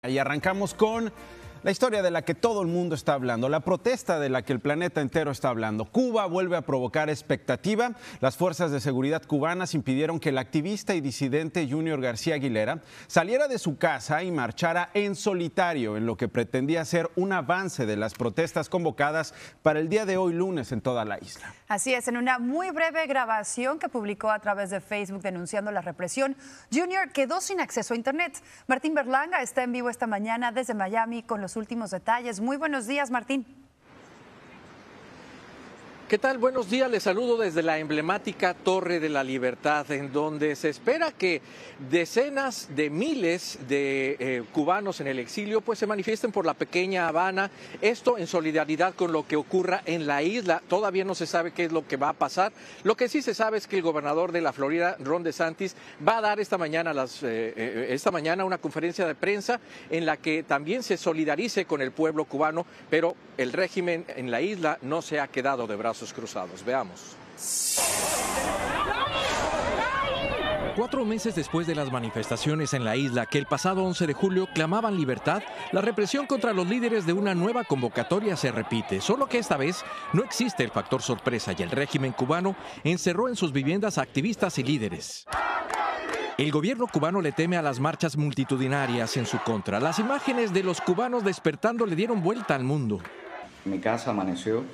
Y arrancamos con la historia de la que todo el mundo está hablando, la protesta de la que el planeta entero está hablando. Cuba vuelve a provocar expectativa. Las fuerzas de seguridad cubanas impidieron que el activista y disidente Junior García Aguilera saliera de su casa y marchara en solitario en lo que pretendía ser un avance de las protestas convocadas para el día de hoy lunes en toda la isla. Así es, en una muy breve grabación que publicó a través de Facebook denunciando la represión, Junior quedó sin acceso a Internet. Martín Berlanga está en vivo esta mañana desde Miami con los últimos detalles. Muy buenos días, Martín. ¿Qué tal? Buenos días, les saludo desde la emblemática Torre de la Libertad, en donde se espera que decenas de miles de cubanos en el exilio pues se manifiesten por la pequeña Habana, esto en solidaridad con lo que ocurra en la isla. Todavía no se sabe qué es lo que va a pasar. Lo que sí se sabe es que el gobernador de la Florida, Ron DeSantis, va a dar esta mañana una conferencia de prensa en la que también se solidarice con el pueblo cubano, pero el régimen en la isla no se ha quedado de brazos cruzados. Veamos. 4 meses después de las manifestaciones en la isla que el pasado 11 de julio clamaban libertad, la represión contra los líderes de una nueva convocatoria se repite, solo que esta vez no existe el factor sorpresa y el régimen cubano encerró en sus viviendas a activistas y líderes. El gobierno cubano le teme a las marchas multitudinarias en su contra. Las imágenes de los cubanos despertando le dieron vuelta al mundo. Mi casa amaneció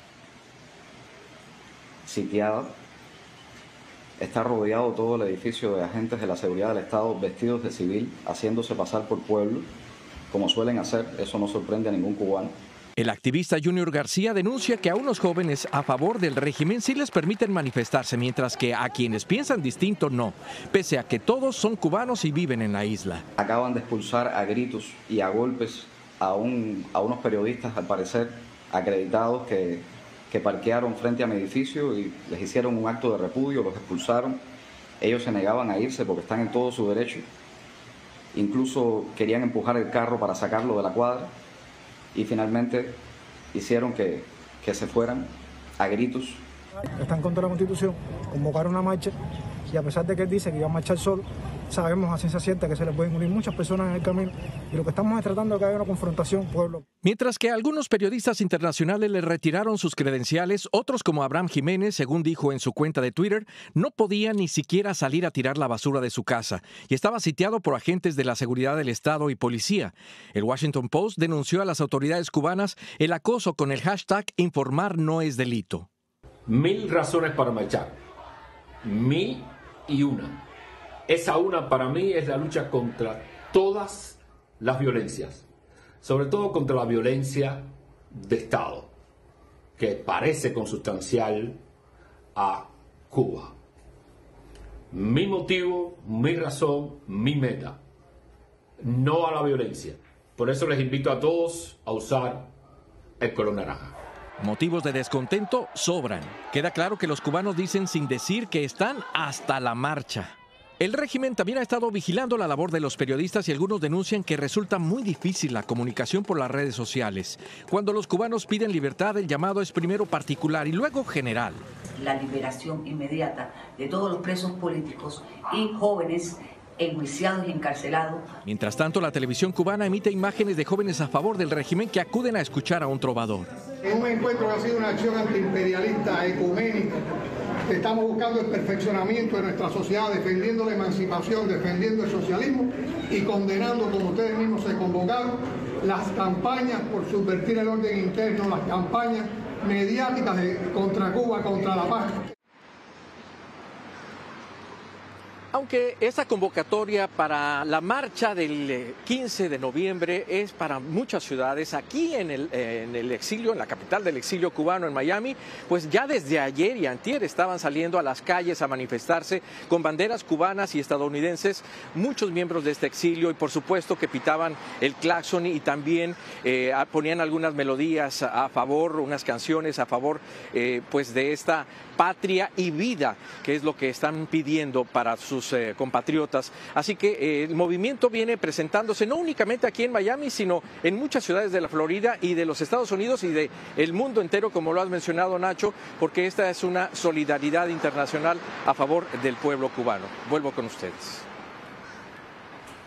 sitiada. Está rodeado todo el edificio de agentes de la seguridad del Estado vestidos de civil, haciéndose pasar por pueblo, como suelen hacer. Eso no sorprende a ningún cubano. El activista Junior García denuncia que a unos jóvenes a favor del régimen sí les permiten manifestarse, mientras que a quienes piensan distinto no, pese a que todos son cubanos y viven en la isla. Acaban de expulsar a gritos y a golpes a unos periodistas, al parecer, acreditados que parquearon frente a mi edificio y les hicieron un acto de repudio, los expulsaron. Ellos se negaban a irse porque están en todo su derecho. Incluso querían empujar el carro para sacarlo de la cuadra y finalmente hicieron que se fueran a gritos. Están contra la Constitución, convocaron una marcha y a pesar de que él dice que iba a marchar solo, sabemos a ciencia cierta que se le pueden unir muchas personas en el camino y lo que estamos es tratando de que haya una confrontación pueblo. Mientras que algunos periodistas internacionales le retiraron sus credenciales, otros como Abraham Jiménez, según dijo en su cuenta de Twitter, no podía ni siquiera salir a tirar la basura de su casa y estaba sitiado por agentes de la seguridad del Estado y policía. El Washington Post denunció a las autoridades cubanas el acoso con el hashtag informar no es delito. 1000 razones para marchar, 1001. Esa una para mí es la lucha contra todas las violencias, sobre todo contra la violencia de Estado, que parece consustancial a Cuba. Mi motivo, mi razón, mi meta, no a la violencia. Por eso les invito a todos a usar el color naranja. Motivos de descontento sobran. Queda claro que los cubanos dicen sin decir que están hasta la marcha. El régimen también ha estado vigilando la labor de los periodistas y algunos denuncian que resulta muy difícil la comunicación por las redes sociales. Cuando los cubanos piden libertad, el llamado es primero particular y luego general. La liberación inmediata de todos los presos políticos y jóvenes enjuiciados y encarcelados. Mientras tanto, la televisión cubana emite imágenes de jóvenes a favor del régimen que acuden a escuchar a un trovador. En un encuentro que ha sido una acción antiimperialista, ecuménica, estamos buscando el perfeccionamiento de nuestra sociedad, defendiendo la emancipación, defendiendo el socialismo y condenando, como ustedes mismos se convocaron, las campañas por subvertir el orden interno, las campañas mediáticas contra Cuba, contra la paz. Aunque esta convocatoria para la marcha del 15 de noviembre es para muchas ciudades, aquí en el exilio, en la capital del exilio cubano, en Miami, pues ya desde ayer y antier estaban saliendo a las calles a manifestarse con banderas cubanas y estadounidenses, muchos miembros de este exilio y por supuesto que pitaban el claxon y también ponían algunas melodías a favor, unas canciones a favor pues de esta patria y vida, que es lo que están pidiendo para sus compatriotas. Así que el movimiento viene presentándose no únicamente aquí en Miami, sino en muchas ciudades de la Florida y de los Estados Unidos y del mundo entero, como lo has mencionado, Nacho, porque esta es una solidaridad internacional a favor del pueblo cubano. Vuelvo con ustedes.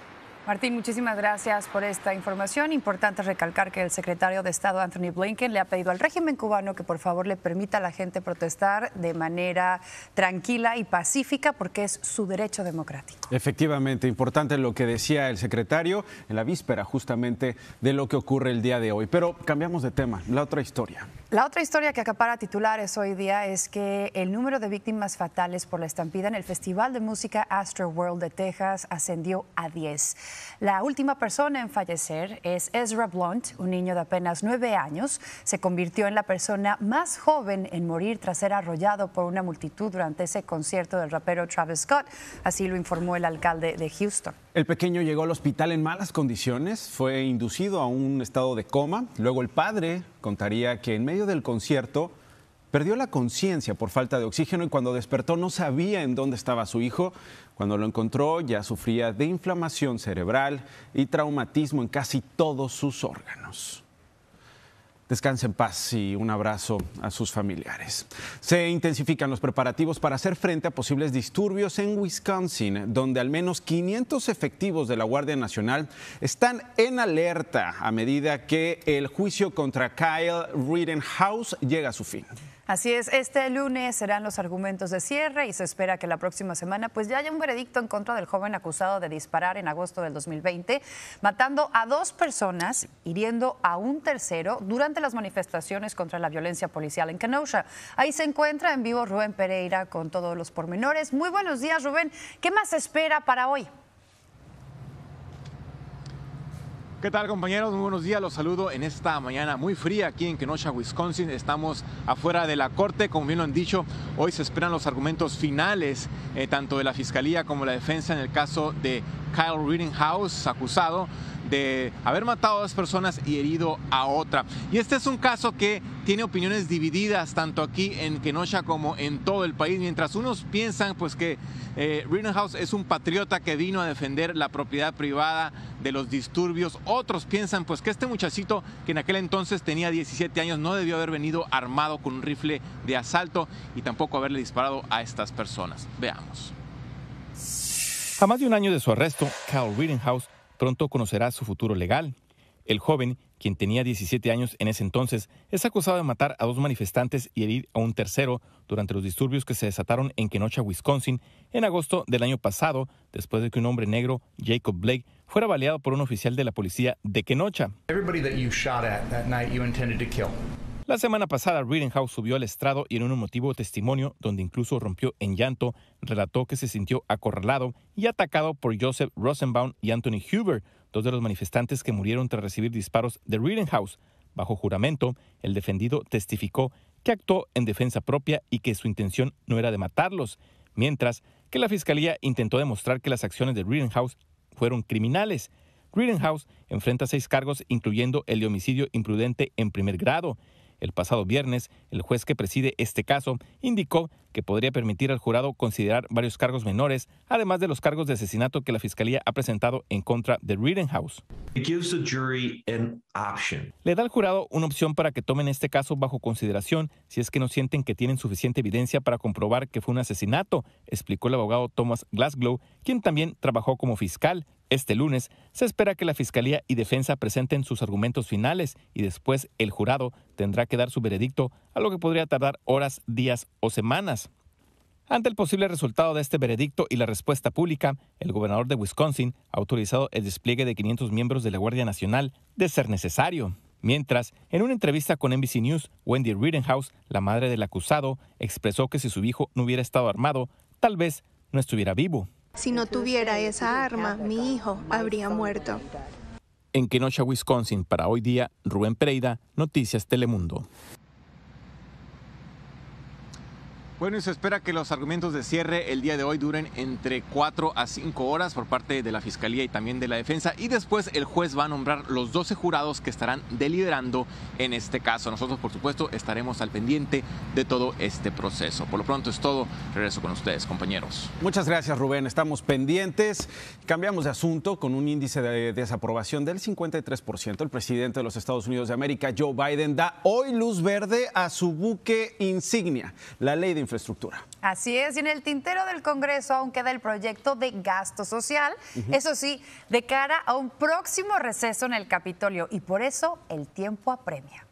Martín, muchísimas gracias por esta información. Importante recalcar que el secretario de Estado, Anthony Blinken, le ha pedido al régimen cubano que por favor le permita a la gente protestar de manera tranquila y pacífica porque es su derecho democrático. Efectivamente, importante lo que decía el secretario en la víspera justamente de lo que ocurre el día de hoy. Pero cambiamos de tema, la otra historia. La otra historia que acapara titulares hoy día es que el número de víctimas fatales por la estampida en el Festival de Música Astroworld de Texas ascendió a 10. La última persona en fallecer es Ezra Blount, un niño de apenas 9 años. Se convirtió en la persona más joven en morir tras ser arrollado por una multitud durante ese concierto del rapero Travis Scott. Así lo informó el alcalde de Houston. El pequeño llegó al hospital en malas condiciones, fue inducido a un estado de coma. Luego el padre contaría que en medio del concierto perdió la conciencia por falta de oxígeno y cuando despertó no sabía en dónde estaba su hijo. Cuando lo encontró ya sufría de inflamación cerebral y traumatismo en casi todos sus órganos. Descanse en paz y un abrazo a sus familiares. Se intensifican los preparativos para hacer frente a posibles disturbios en Wisconsin, donde al menos 500 efectivos de la Guardia Nacional están en alerta a medida que el juicio contra Kyle Rittenhouse llega a su fin. Así es, este lunes serán los argumentos de cierre y se espera que la próxima semana pues ya haya un veredicto en contra del joven acusado de disparar en agosto del 2020, matando a 2 personas, hiriendo a un tercero durante las manifestaciones contra la violencia policial en Kenosha. Ahí se encuentra en vivo Rubén Pereira con todos los pormenores. Muy buenos días, Rubén. ¿Qué más se espera para hoy? ¿Qué tal, compañeros? Muy buenos días. Los saludo en esta mañana muy fría aquí en Kenosha, Wisconsin. Estamos afuera de la corte. Como bien lo han dicho, hoy se esperan los argumentos finales tanto de la fiscalía como la defensa en el caso de Kyle Rittenhouse, acusado de haber matado a 2 personas y herido a otra. Y este es un caso que tiene opiniones divididas tanto aquí en Kenosha como en todo el país. Mientras unos piensan pues que Rittenhouse es un patriota que vino a defender la propiedad privada de los disturbios, otros piensan pues que este muchachito que en aquel entonces tenía 17 años no debió haber venido armado con un rifle de asalto y tampoco haberle disparado a estas personas. Veamos. A más de un año de su arresto, Kyle Rittenhouse pronto conocerá su futuro legal. El joven, quien tenía 17 años en ese entonces, es acusado de matar a 2 manifestantes y herir a un tercero durante los disturbios que se desataron en Kenosha, Wisconsin, en agosto del año pasado, después de que un hombre negro, Jacob Blake, fuera baleado por un oficial de la policía de Kenosha. La semana pasada, Rittenhouse subió al estrado y en un emotivo testimonio, donde incluso rompió en llanto, relató que se sintió acorralado y atacado por Joseph Rosenbaum y Anthony Huber, 2 de los manifestantes que murieron tras recibir disparos de Rittenhouse. Bajo juramento, el defendido testificó que actuó en defensa propia y que su intención no era de matarlos, mientras que la fiscalía intentó demostrar que las acciones de Rittenhouse fueron criminales. Rittenhouse enfrenta 6 cargos, incluyendo el de homicidio imprudente en primer grado. El pasado viernes, el juez que preside este caso indicó que podría permitir al jurado considerar varios cargos menores, además de los cargos de asesinato que la fiscalía ha presentado en contra de Rittenhouse. Le da al jurado una opción para que tomen este caso bajo consideración si es que no sienten que tienen suficiente evidencia para comprobar que fue un asesinato, explicó el abogado Thomas Glasgow, quien también trabajó como fiscal. Este lunes se espera que la fiscalía y defensa presenten sus argumentos finales y después el jurado tendrá que dar su veredicto, a lo que podría tardar horas, días o semanas. Ante el posible resultado de este veredicto y la respuesta pública, el gobernador de Wisconsin ha autorizado el despliegue de 500 miembros de la Guardia Nacional de ser necesario. Mientras, en una entrevista con NBC News, Wendy Rittenhouse, la madre del acusado, expresó que si su hijo no hubiera estado armado, tal vez no estuviera vivo. Si no tuviera esa arma, mi hijo habría muerto. En Kenosha, Wisconsin, para Hoy Día, Rubén Pereira, Noticias Telemundo. Bueno, y se espera que los argumentos de cierre el día de hoy duren entre 4 a 5 horas por parte de la Fiscalía y también de la defensa. Y después el juez va a nombrar los 12 jurados que estarán deliberando en este caso. Nosotros, por supuesto, estaremos al pendiente de todo este proceso. Por lo pronto es todo. Regreso con ustedes, compañeros. Muchas gracias, Rubén. Estamos pendientes. Cambiamos de asunto. Con un índice de desaprobación del 53%, el presidente de los Estados Unidos de América, Joe Biden, da hoy luz verde a su buque insignia, la Ley de infraestructura. Así es, y en el tintero del Congreso aún queda el proyecto de gasto social, eso sí, de cara a un próximo receso en el Capitolio, y por eso el tiempo apremia.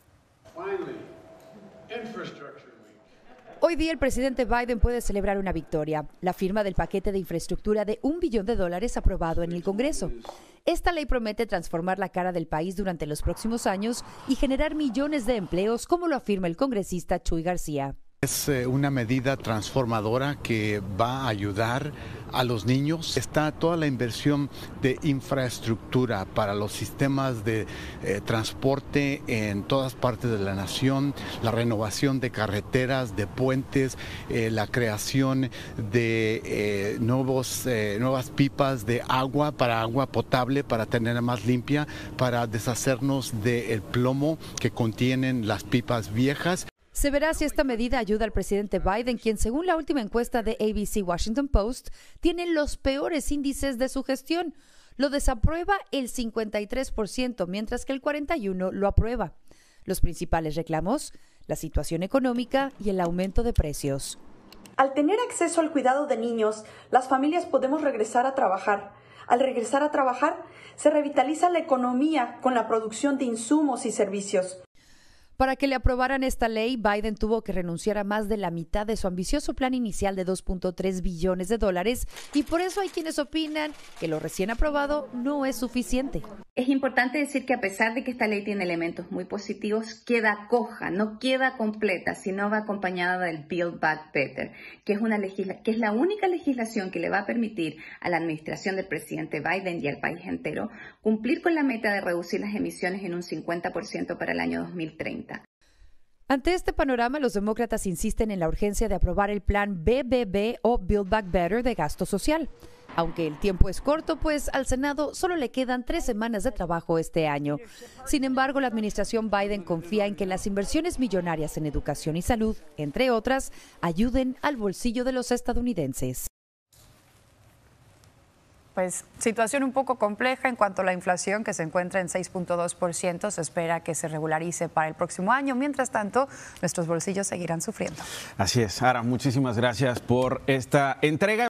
Hoy día el presidente Biden puede celebrar una victoria, la firma del paquete de infraestructura de $1 billón aprobado en el Congreso. Esta ley promete transformar la cara del país durante los próximos años y generar millones de empleos, como lo afirma el congresista Chuy García. Es una medida transformadora que va a ayudar a los niños. Está toda la inversión de infraestructura para los sistemas de transporte en todas partes de la nación, la renovación de carreteras, de puentes, la creación de nuevas pipas de agua para agua potable, para tenerla más limpia, para deshacernos del plomo que contienen las pipas viejas. Se verá si esta medida ayuda al presidente Biden, quien según la última encuesta de ABC Washington Post, tiene los peores índices de su gestión. Lo desaprueba el 53%, mientras que el 41% lo aprueba. Los principales reclamos, la situación económica y el aumento de precios. Al tener acceso al cuidado de niños, las familias podemos regresar a trabajar. Al regresar a trabajar, se revitaliza la economía con la producción de insumos y servicios. Para que le aprobaran esta ley, Biden tuvo que renunciar a más de la mitad de su ambicioso plan inicial de $2.3 billones y por eso hay quienes opinan que lo recién aprobado no es suficiente. Es importante decir que a pesar de que esta ley tiene elementos muy positivos, queda coja, no queda completa, sino va acompañada del Build Back Better, que es la única legislación que le va a permitir a la administración del presidente Biden y al país entero cumplir con la meta de reducir las emisiones en un 50% para el año 2030. Ante este panorama, los demócratas insisten en la urgencia de aprobar el plan BBB o Build Back Better de gasto social. Aunque el tiempo es corto, pues al Senado solo le quedan 3 semanas de trabajo este año. Sin embargo, la administración Biden confía en que las inversiones millonarias en educación y salud, entre otras, ayuden al bolsillo de los estadounidenses. Pues situación un poco compleja en cuanto a la inflación, que se encuentra en 6.2%. Se espera que se regularice para el próximo año. Mientras tanto, nuestros bolsillos seguirán sufriendo. Así es. Ara, muchísimas gracias por esta entrega.